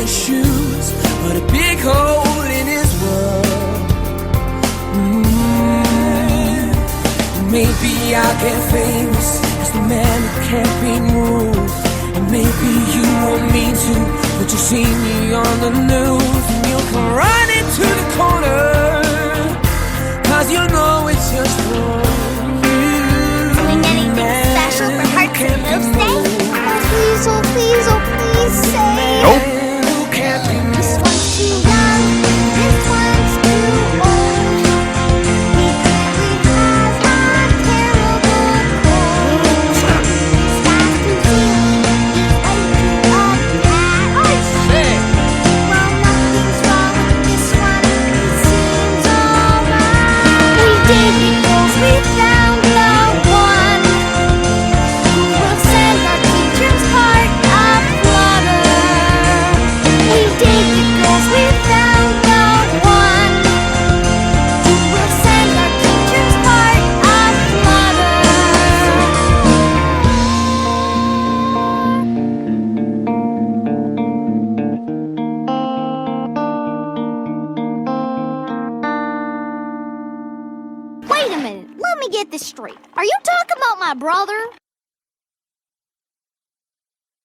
his shoes, but a big hole in his world. Maybe I'll get famous as the man who can't be moved. And maybe you want me to, but you see me on the news, and you'll come running to the corner, 'cause you know it's just for you. Doing anything special for Hearts and Hooves Day? Please, oh please, oh please say. Nope. Who can't be This moved. one's too young, this one's too old. He clearly has a terrible cold. This guy's too silly, he's way too uptight. I say! Well, nothing's wrong with this one, he seems alright. We did it, girls, we found the one who will send our teacher's heart aflutter. We did it, girls, we found the one who will send our teacher's heart aflutter. Wait a minute, let me get this straight. Are you talking about my brother?